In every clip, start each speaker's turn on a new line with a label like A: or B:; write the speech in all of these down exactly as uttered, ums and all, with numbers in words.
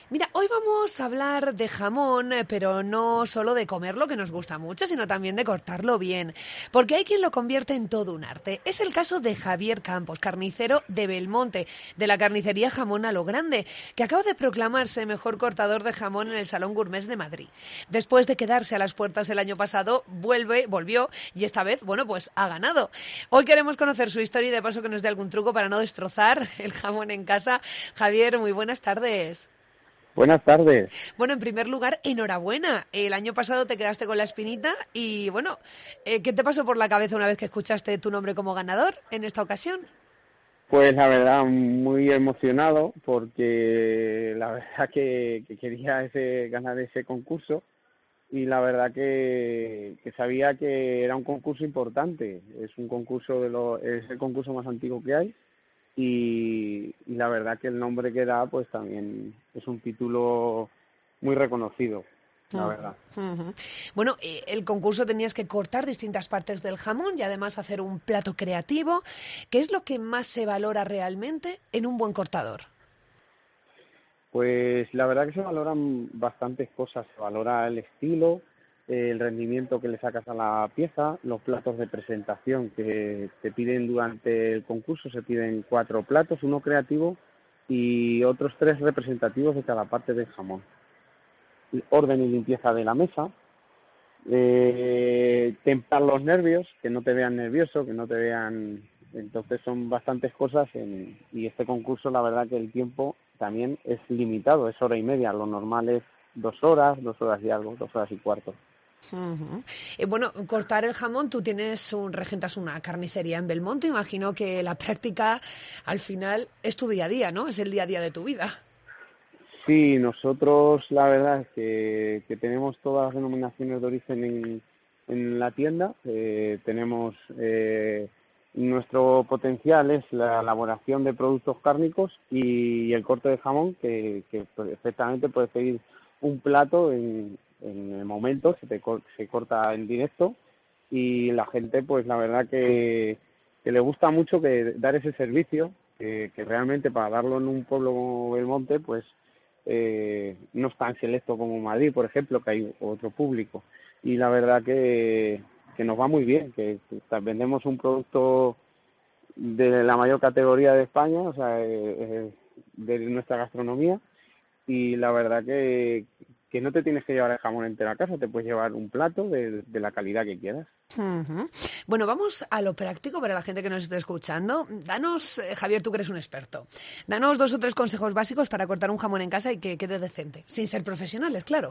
A: Mira, hoy vamos a hablar de jamón, eh, pero no solo de comerlo, que nos gusta mucho, sino también de cortarlo bien, porque hay quien lo convierte en todo un arte. Es el caso de Javier Campos, carnicero de Belmonte, de la carnicería Jamón a lo Grande, que acaba de proclamarse mejor cortador de jamón en el Salón Gourmet de Madrid. Después de quedarse a las puertas el año pasado, vuelve, volvió y esta vez, bueno, pues ha ganado. Hoy queremos conocer su historia y de paso que nos dé algún truco para no destrozar el jamón en casa. Javier, muy buenas tardes.
B: Buenas tardes.
A: Bueno, en primer lugar, enhorabuena. El año pasado te quedaste con la espinita y, bueno, eh, ¿qué te pasó por la cabeza una vez que escuchaste tu nombre como ganador en esta ocasión?
B: Pues la verdad, muy emocionado porque la verdad que, que quería ese, ganar ese concurso y la verdad que, que sabía que era un concurso importante. Es un concurso de lo, es el concurso más antiguo que hay y, y la verdad que el nombre que da pues también es un título muy reconocido, la
A: Uh,
B: verdad.
A: uh-huh. Bueno, eh, el concurso tenías que cortar distintas partes del jamón y además hacer un plato creativo. ¿Qué es lo que más se valora realmente en un buen cortador?
B: Pues la verdad que se valoran bastantes cosas. Se valora el estilo, eh, el rendimiento que le sacas a la pieza, los platos de presentación que te piden durante el concurso. Se piden cuatro platos, uno creativo y otros tres representativos de cada parte del jamón. Orden y limpieza de la mesa, eh, templar los nervios, que no te vean nervioso, que no te vean... Entonces son bastantes cosas en, y este concurso la verdad que el tiempo también es limitado, es hora y media, lo normal es dos horas, dos horas y algo, dos horas y cuarto.
A: Uh-huh. Eh, bueno, cortar el jamón, tú tienes un, regentas una carnicería en Belmonte, imagino que la práctica al final es tu día a día, ¿no? Es el día a día de tu vida.
B: Sí, nosotros la verdad es que, que tenemos todas las denominaciones de origen en, en la tienda, eh, tenemos... Eh, Nuestro potencial es la elaboración de productos cárnicos y el corte de jamón, que, que perfectamente puedes pedir un plato en, en el momento, se, te, se corta en directo y la gente, pues la verdad que, que le gusta mucho que dar ese servicio, que, que realmente para darlo en un pueblo como Belmonte, pues eh, no es tan selecto como Madrid, por ejemplo, que hay otro público. Y la verdad que que nos va muy bien, que, que vendemos un producto de la mayor categoría de España, o sea, eh, de nuestra gastronomía, y la verdad que, que no te tienes que llevar el jamón entero a casa, te puedes llevar un plato de, de la calidad que quieras.
A: Uh-huh. Bueno, vamos a lo práctico para la gente que nos esté escuchando. Danos, eh, Javier, tú que eres un experto, danos dos o tres consejos básicos para cortar un jamón en casa y que quede decente, sin ser profesionales, claro.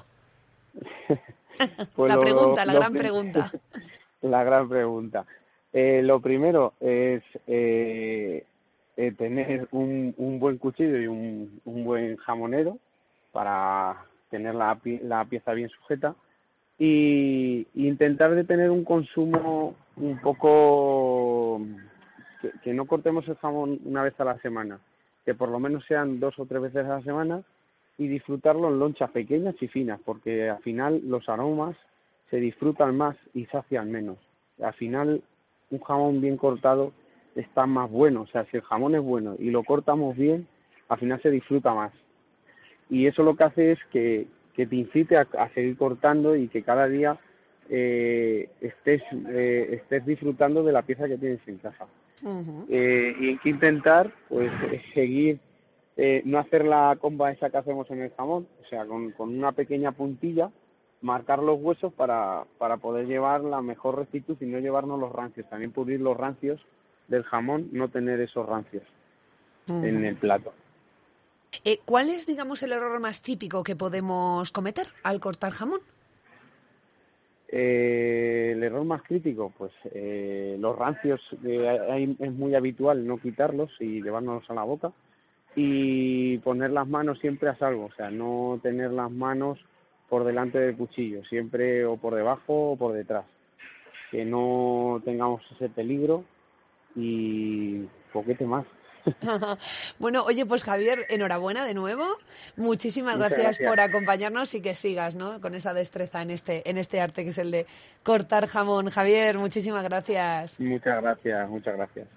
B: Pues
A: La
B: lo,
A: pregunta, la
B: lo,
A: gran pregunta.
B: la gran pregunta. Eh, lo primero es eh, eh, tener un, un buen cuchillo y un, un buen jamonero para tener la, la pieza bien sujeta y, y intentar de tener un consumo un poco que, que no cortemos el jamón una vez a la semana, que por lo menos sean dos o tres veces a la semana y disfrutarlo en lonchas pequeñas y finas, porque al final los aromas se disfrutan más y sacian menos. Al final un jamón bien cortado está más bueno, o sea, si el jamón es bueno y lo cortamos bien, al final se disfruta más. Y eso lo que hace es que, que te incite a, a seguir cortando y que cada día eh, estés, eh, estés disfrutando de la pieza que tienes en casa.
A: Uh-huh.
B: Eh, y hay que intentar pues seguir, eh, no hacer la comba esa que hacemos en el jamón, o sea, con, con una pequeña puntilla, marcar los huesos para, para poder llevar la mejor rectitud y no llevarnos los rancios. También pulir los rancios del jamón, no tener esos rancios en
A: Uh-huh.
B: el plato.
A: Eh, ¿Cuál es, digamos, el error más típico que podemos cometer al cortar jamón?
B: Eh, el error más crítico, pues eh, los rancios, eh, hay, es muy habitual no quitarlos y llevárnoslos a la boca y poner las manos siempre a salvo, o sea, no tener las manos por delante del cuchillo, siempre o por debajo o por detrás, que no tengamos ese peligro y poquete más.
A: Bueno, oye, pues Javier, enhorabuena de nuevo. Muchísimas
B: Muchas
A: gracias
B: gracias.
A: por acompañarnos y que sigas, ¿no? Con esa destreza en este, en este arte que es el de cortar jamón. Javier, muchísimas gracias.
B: Muchas gracias, muchas gracias.